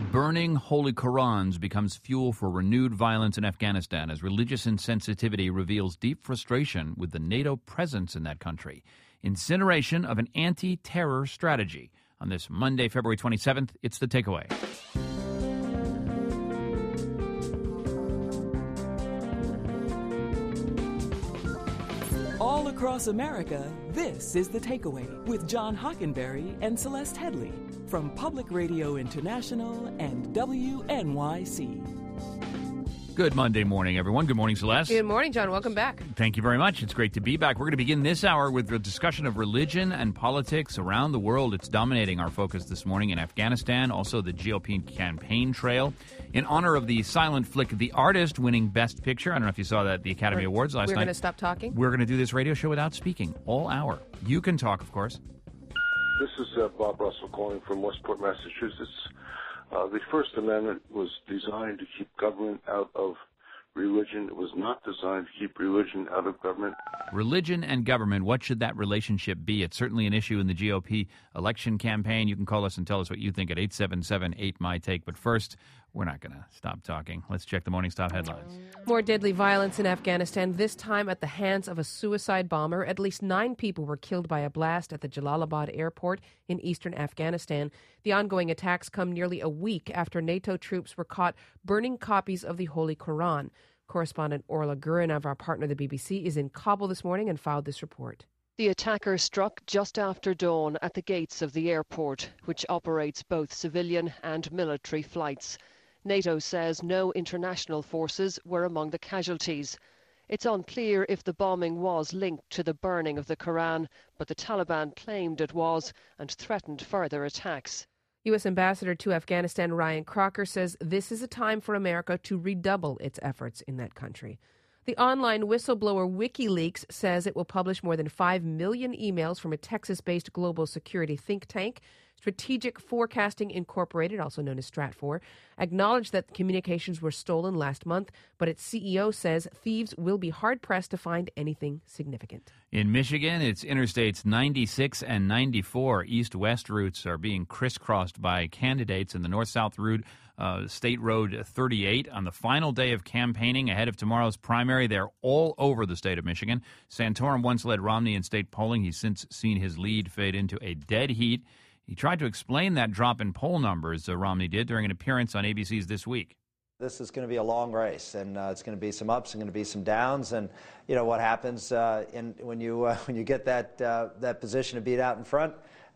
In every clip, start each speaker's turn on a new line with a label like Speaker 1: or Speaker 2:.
Speaker 1: Burning holy Qurans becomes fuel for renewed violence in Afghanistan as religious insensitivity reveals deep frustration with the NATO presence in that country. Incineration of an anti-terror strategy. On this Monday, February 27th, it's The Takeaway.
Speaker 2: All across America, this is The Takeaway with John Hockenberry and Celeste Headley from Public Radio International and WNYC.
Speaker 1: Good Monday morning, everyone. Good morning, Celeste.
Speaker 3: Good morning, John. Welcome back.
Speaker 1: Thank you very much. It's great to be back. We're going to begin this hour with a discussion of religion and politics around the world. It's dominating our focus this morning in Afghanistan, also the GOP campaign trail. In honor of the silent flick The Artist winning Best Picture, I don't know if you saw that at the Academy Awards last night.
Speaker 3: We're going to stop talking?
Speaker 1: We're going to do this radio show without speaking all hour. You can talk, of course.
Speaker 4: This is Bob Russell calling from Westport, Massachusetts. The First Amendment was designed to keep government out of religion. It was not designed to keep religion out of government.
Speaker 1: Religion and government, what should that relationship be? It's certainly an issue in the GOP election campaign. You can call us and tell us what you think at 877-8MY-TAKE. But first, we're not going to stop talking. Let's check the morning's top headlines.
Speaker 3: More deadly violence in Afghanistan, this time at the hands of a suicide bomber. At least 9 people were killed by a blast at the Jalalabad airport in eastern Afghanistan. The ongoing attacks come nearly a week after NATO troops were caught burning copies of the Holy Quran. Correspondent Orla Gurin of our partner, the BBC, is in Kabul this morning and filed this report.
Speaker 5: The attacker struck just after dawn at the gates of the airport, which operates both civilian and military flights. NATO says no international forces were among the casualties. It's unclear if the bombing was linked to the burning of the Quran, but the Taliban claimed it was and threatened further attacks.
Speaker 3: U.S. Ambassador to Afghanistan Ryan Crocker says this is a time for America to redouble its efforts in that country. The online whistleblower WikiLeaks says it will publish more than 5 million emails from a Texas-based global security think tank. Strategic Forecasting Incorporated, also known as Stratfor, acknowledged that communications were stolen last month, but its CEO says thieves will be hard-pressed to find anything significant.
Speaker 1: In Michigan, its interstates 96 and 94 east-west routes are being crisscrossed by candidates in the north-south route, State Road 38. On the final day of campaigning ahead of tomorrow's primary, they're all over the state of Michigan. Santorum once led Romney in state polling. He's since seen his lead fade into a dead heat. He tried to explain that drop in poll numbers, Romney did, during an appearance on ABC's This Week.
Speaker 6: This is going to be a long race, and it's going to be some ups and going to be some downs. And you know what happens when you get that position to beat out in front.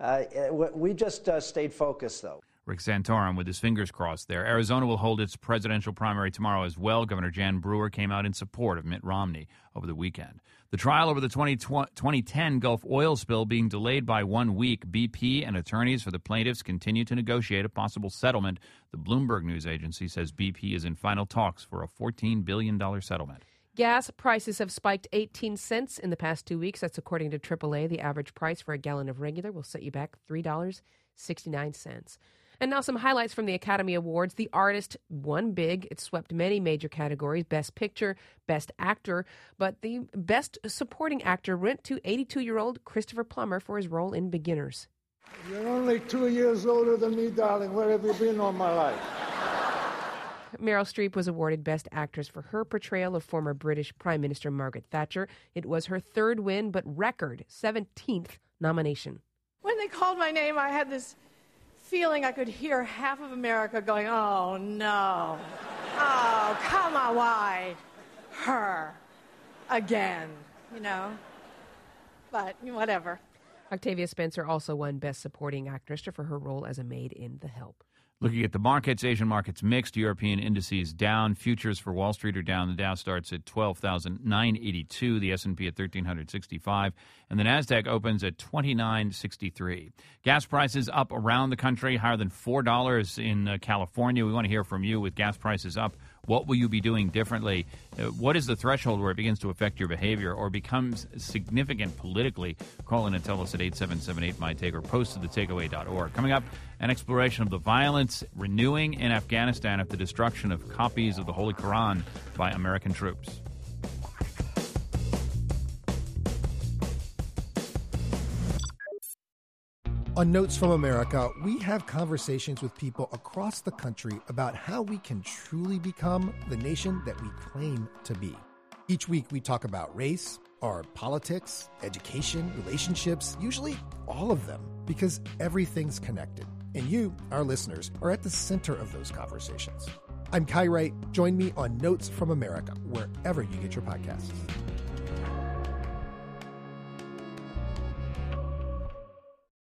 Speaker 6: We just stayed focused, though.
Speaker 1: Rick Santorum with his fingers crossed there. Arizona will hold its presidential primary tomorrow as well. Governor Jan Brewer came out in support of Mitt Romney over the weekend. The trial over the 2010 Gulf oil spill being delayed by 1 week. BP and attorneys for the plaintiffs continue to negotiate a possible settlement. The Bloomberg News Agency says BP is in final talks for a $14 billion settlement.
Speaker 3: Gas prices have spiked 18 cents in the past 2 weeks. That's according to AAA. The average price for a gallon of regular will set you back $3.69. And now some highlights from the Academy Awards. The Artist won big. It swept many major categories, Best Picture, Best Actor. But the Best Supporting Actor went to 82-year-old Christopher Plummer for his role in Beginners.
Speaker 7: You're only 2 years older than me, darling. Where have you been all my life?
Speaker 3: Meryl Streep was awarded Best Actress for her portrayal of former British Prime Minister Margaret Thatcher. It was her 3rd win, but record 17th nomination.
Speaker 8: When they called my name, I had this feeling I could hear half of America going, oh, no. Oh, come on, why? Her. Again, you know? But whatever.
Speaker 3: Octavia Spencer also won Best Supporting Actress for her role as a maid in The Help.
Speaker 1: Looking at the markets, Asian markets mixed. European indices down. Futures for Wall Street are down. The Dow starts at 12,982. The S&P at 1,365. And the Nasdaq opens at 2,963. Gas prices up around the country, higher than $4 in California. We want to hear from you with gas prices up. What will you be doing differently? What is the threshold where it begins to affect your behavior or becomes significant politically? Call in and tell us at 877-8MY-TAKE or post to thetakeaway.org. Coming up, an exploration of the violence renewing in Afghanistan after the destruction of copies of the Holy Quran by American troops.
Speaker 9: On Notes from America, we have conversations with people across the country about how we can truly become the nation that we claim to be. Each week, we talk about race, our politics, education, relationships, usually all of them, because everything's connected. And you, our listeners, are at the center of those conversations. I'm Kai Wright. Join me on Notes from America, wherever you get your podcasts.